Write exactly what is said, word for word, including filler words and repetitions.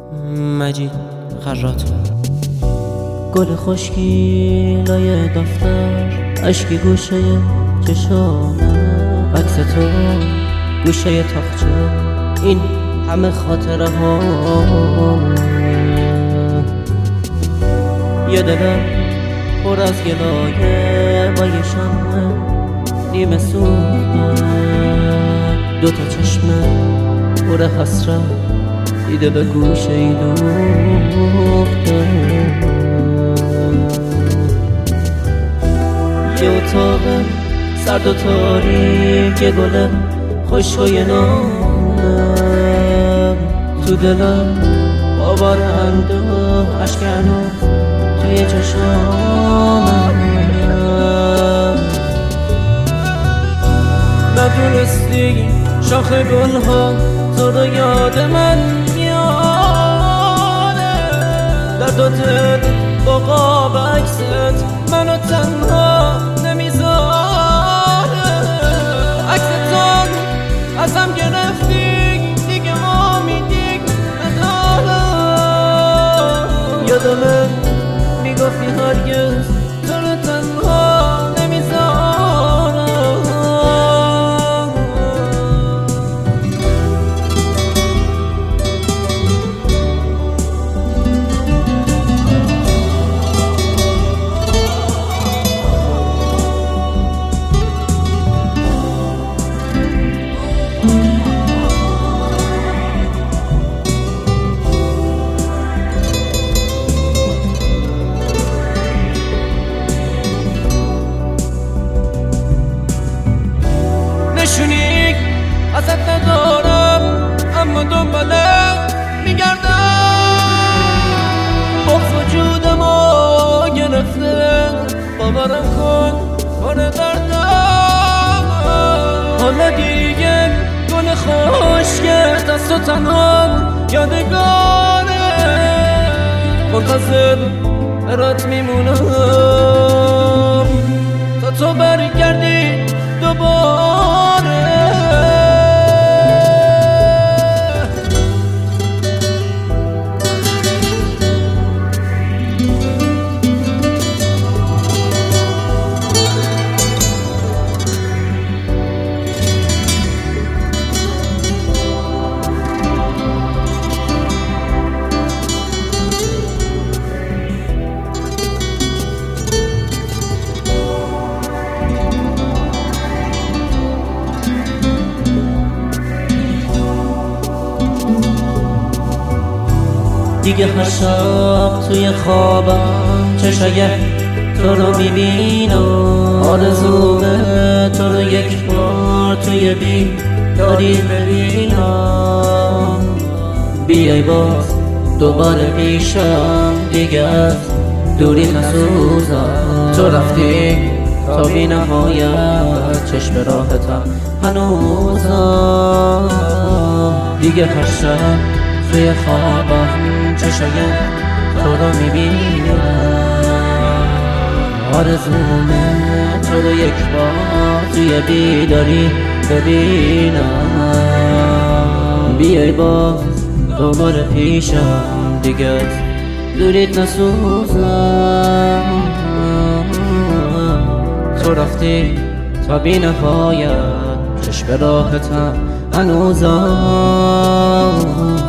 مجید خراط. گل خشکی لای دفتر، اشکی گوشه چشامه، عکس تو گوشه تاخچه، این همه خاطره هامه. یه دلم پر از گلایه با یه شمه نیمه سوخته، دوتا چشمه پر حسرت دیده به گوشه ای دوخته. یه اتاق سرد و تاریک، یه گل خوشبوی نامه، تو دلم باور اندوه، اشک هنوز توی چشامه. ندونستی شاخ گل ها تو رو یاد من میاره، درد و دل با قاب عکست منو تنها نمیذاره. عکس تو ازم گرفتی دیگه امیدی ندارم. یادمه میگفتی هرگز تو رو تنها نمیذارم. نشونی ازت ندارم اما دنبالت میگردم، بغض وجودمو گرفته، باورم کن پر دردم. حالا دیگه گل خشکت از تو تنهام یادگاره، منتظر برات میمونم تا تو برگردی دوباره. دیگه هر شب توی خوابم چشای تو رو میبینم، آرزومه تو رو یک بار توی بیداری ببینم. بیای باز دوباره پیشم، دیگه از دوری نسوزم. تو رفتی تا بی نهایت، چشم راحتم هنوزم. دیگه هر شب توی خوابم چشای تو رو میبینم، آرزومه تو رو یک بار توی بیداری ببینم. بیای باز دوباره پیشم، دیگه از دوریت نسوزم. تو رفتی تا بی نهایت، چشم راحتم هنوزم.